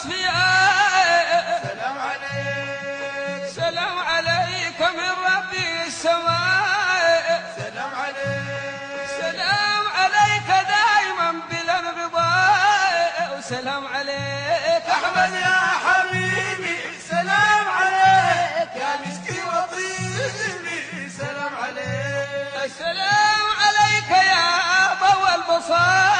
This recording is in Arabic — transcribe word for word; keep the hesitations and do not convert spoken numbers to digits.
الأصفياء. سلام عليك سلام عليك من ربي السماء. سلام عليك سلام عليك دائما بلا انقضاء. وسلام عليك أحمد يا حبيبي. سلام عليك يا مسكي وطيبي. سلام عليك السلام عليك يا ضوى البصائر.